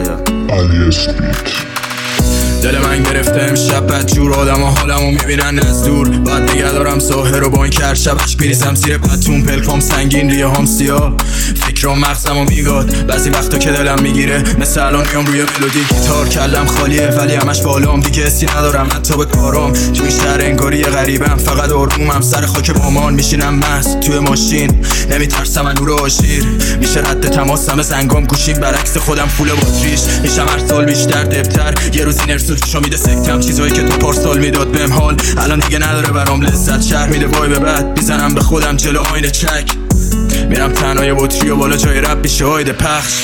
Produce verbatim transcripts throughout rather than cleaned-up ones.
علی اسپیت. دل من گرفته امشب بدجور، آدم ها حالمو میبینن از دور. بعد دیگه دارم ظاهر رو با این کرشبش میریزم زیر پتون، پلکام سنگین ریه هم سیاه، فکرام مغزمو میگاد. بعضی وقتا که دلم میگیره مثل الان میام روی ملودی گیتار، کلم خالیه ولی همش بالام، دیگه حسی ندارم حتی به کارام. توی شهر انگاری یه غریبم، فقط آرومم سر خاک مامان، میشینم مست توی ماشین نمیترسم از نور آشیر. میشه رد تماسم زنگام گوشیم برعکس خودم فول باتریش، میشم هر سال بیشتر دبتر. یه روز اینرسو چشم میده سکتم، چیزایی که تو پارسال میداد بهم حال الان دیگه نداره برام لذت. شهر میده وای به بعد میزنم به خودم جلو آینه چک، میرم تنهای بطری و بالا جای رب میشه هایده پخش.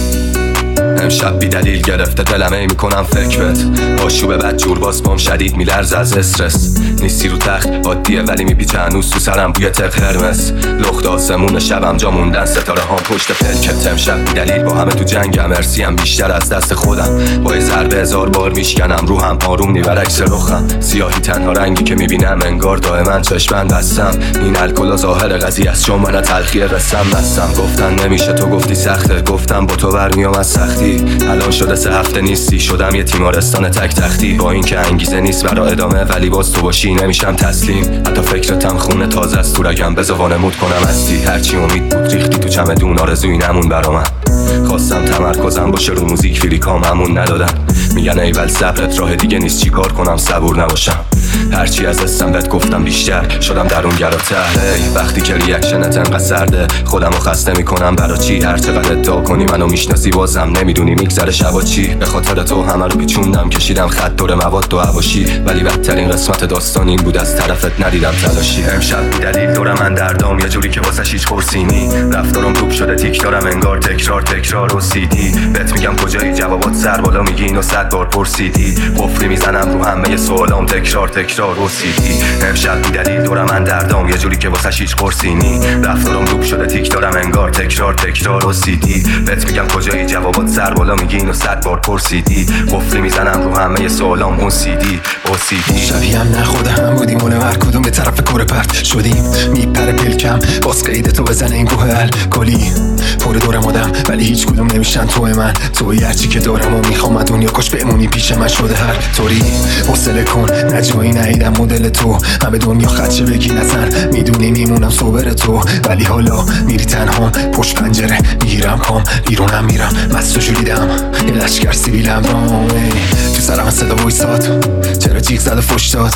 امشب بی دلیل گرفته دلم، ای میکنم فکر بت آشوب بدجور باز بام شدید میلرز از استرس. نیستی رو تخت عادیه ولی میپیچه هنوز تو سرم بوی تق قرمز. لخت آسمون شبم جا موندن ستاره هام پشت پلکت. امشب بی دلیل با همه تو جنگم، ارسیم بیشتر از دست خودم. با یه ضربه هزار بار میشکنم روحم، آروم نی برعکس رخم. سیاهی تنها رنگی که میبینم، انگار دائما چشمن بستم. این الکل ظاهر قضیه است چون من تلخی رسم بستم. گفتن نمیشه تو گفتی سخته، گفتم با تو برمیام از سختی. الان شده سه هفته نیستی، شدم یه تیمارستان تک تختی. با این که انگیزه نیست برا ادامه ولی باز تو باشی نمیشم تسلیم. حتی فکرتم خونه تازه است تو رگم، بذار وانمود کنم هستی. هرچی امید بود ریختی تو چمدون، آرزویی نمون برا من. خواستم تمرکزم باشه رو موزیک، فیلیکام همون ندادن. میگن ایول صبرت راه دیگه نیست، چی کار کنم صبور نباشم. هرچی از استم بهت گفتم بیشتر شدم درونگراته. هی وقتی که ریاکشنت انقدر سرده، خودمو خسته میکنم برا چی. هر چقدر ادعا کنی منو میشناسی بازم نمیدونی میگذره شبا چی. به خاطر تو همه رو پیچوندم، کشیدم خط دور مواد و حواشی. ولی بدترین قسمت داستان این بود از طرفت ندیدم تلاشی. امشب بی دلیل دور من دردام، یه جوری که واسش هیچ خورسینی. رفتارم توپ شده تیک دارم انگار تکرار تکرار و سیدی. بهت میگم کجایی جوابات سر بالا میگی اینو صد بار پرسیدی. قفلی میزنم رو همه سوالام تکرار تکرار و سیدی. امشب بی دلیل دور من دردام، یه جوری که واسش هیچ خورسینی. رفتارم توپ شده تیک دارم انگار تکرار تکرار و سیدی. بهت میگم کجایی جوابات سر بالا میگی اینو صد بار پرسیدی. قفلی میزنم رو همه سوالام اون سیدی او سیدی. شبیه هم نخوده هم بودیم اون هر کدوم به طرف کوره پرت شدیم. میپره پلکم باز قید تو بزنه این گوه الکلی. پر دورم آدم ولی هیچ کدوم نمیشن توی من. توی هرچی که دارم و میخوام دنیا کاش بمونی پیش من. شده هر طوری حوصله کن نجوایی نیدم مدل تو. همه دنیا خدشه بگی نزن، میدونی میمونم صبر تو. ولی حالا میری تنهام پشت پنجره میگیرم کام، بیرونم میرم مست و جولیدم یه لشکر سیبیلم رام. تو سرم صدا وایساد چرا جیغ زد و فش داد.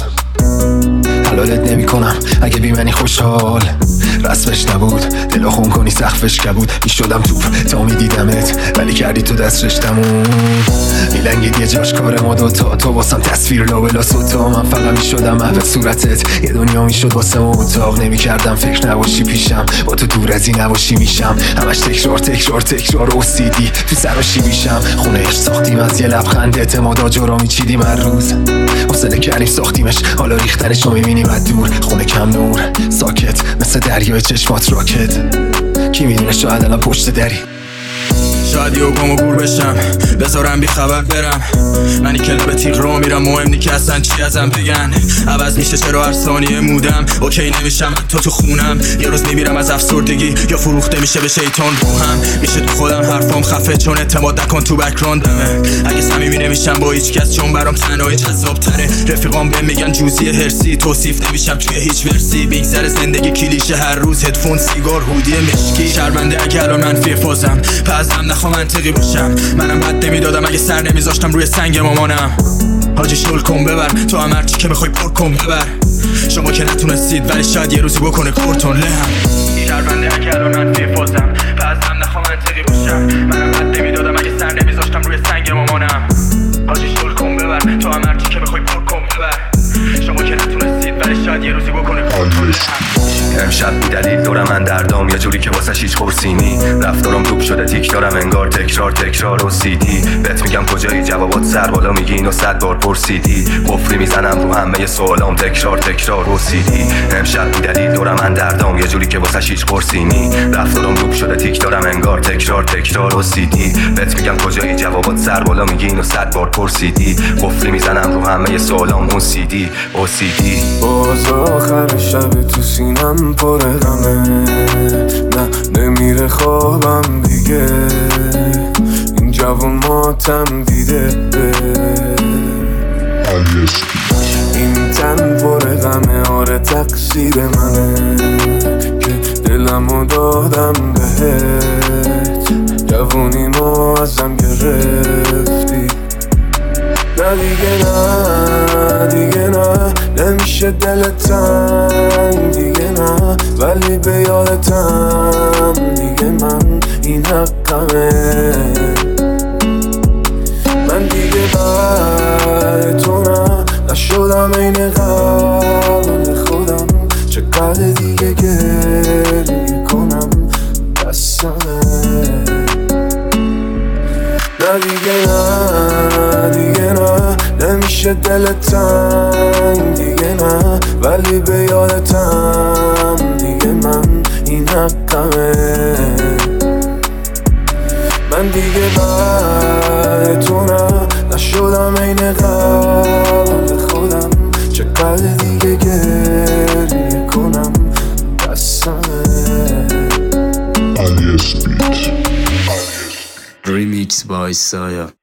حلالت نمی کنم اگه بی منی خوشحال. رسمش نبود دلا خون کنی سقفش کبود. میشدم توپ تا میدیدمت ولی کردی تو دست رشتمون. میلنگید یه جاش کار ما دوتا، تو واسم تصویر لابلا سوتا. من فقط میشدم محو صورتت، یه دنیا میشد واسه ما اتاق. نمی کردم فکر نباشی پیشم، با تو دور از این نباشی میشم. همش تکرار تکرار تکرار و سیدی تو سراشی میشم. خونه اش ساختیم از یه لبخند، اعتماد آجارا میچیدیم هر روز. حوصله کردیم ساختیمش حالا ریختنش رو میبینیم از دور. خونه کم نور ساکت مثل دریای چشمات راکت. کی میدونه شاید الان پشت دری. شاید یه گم و گور بشم بذارم بی خبر برم. منی که لب تیغ رو میرم، مهم نی که اصلا چی ازم بگن. عوض میشه چرا هر ثانیه مودم اوکی نمیشم تو تو خونم. یه روز میمیرم از افسردگی یا فروخته میشه به شیطان روحم. میشه تو خودم حرفام خفه چون اعتماد نکن تو بک‌گراندمه. اگه صمیمی نمیشم با هیچ کس چون برام تنهایی جذاب تره. رفیقام بهم میگن جوزی هرسی، توصیف نمیشم توی هیچ ورسی. میگذره زندگی کلیشه هر روز، هدفون سیگار هودی مشکی. شرمنده اگه الان منفی فازم پزم نخوام منطقی باشم. منم بد نمیدادم اگه سر نمیذاشتم روی سنگ مامانم. حاجی شل کن ببر تو هم هرچی که میخوای پر کن ببر. شما که نتونستید ولی شاید یه روزی بکنه کورتون لهم. شرمنده اگه الان منفی فازم پزم نخوام منطقی باشم. منم بد نمیدادم اگه سر نمیذاشتم روی سنگ مامانم. حاجی شل کن ببر تو هم هرچی که میخوای پر کن ببر. شما که نتونستید ولی شاید یه روزی بکنه کورتون لهم. امشب بی دلیل دور من دردام، یه جوری که واسش هیچ خورسینی. رفتارم توپ شده تیک دارم انگار تکرار تکرار و سیدی. بهت میگم کجایی جوابات سر بالا میگی اینو صد بار پرسیدی. قفلی میزنم رو همه سوالام تکرار تکرار و سیدی. امشب بی دلیل دور من دردام، یه جوری که واسش هیچ خورسینی. رفتارم توپ شده تیک دارم انگار تکرار تکرار و سیدی. بهت میگم کجایی جوابات سر بالا میگی اینو صد بار پرسیدی. قفلی میزنم رو همه سوالام اون سیدی او سیدی. باز آخر شب تو سینم پر غمه، نه نمیره خوابم دیگه. این جوون ما ماتم دیده آلیس بیت. این تن پر غمه، آره تقصیر منه که دلمو دادم بهت. جوونیمو ازم گرفتی، نه دیگه نه دیگه نه، نمیشه دلتم دیگه نه، ولی به یادتم دیگه من این حقمه. من دیگه بر تو نه نشدم این قبل خودم، چقدر دیگه گریه کنم بسمه. نه دیگه نه دیگه نه، نمیشه دلتم دیگه نه، ولی به یادتم دیگه من این حقمه. من دیگه بر تو نه نشدم این قبل خودم، چقدر دیگه گریه کنم بسمه. آلیس بیت. Remix by Saya.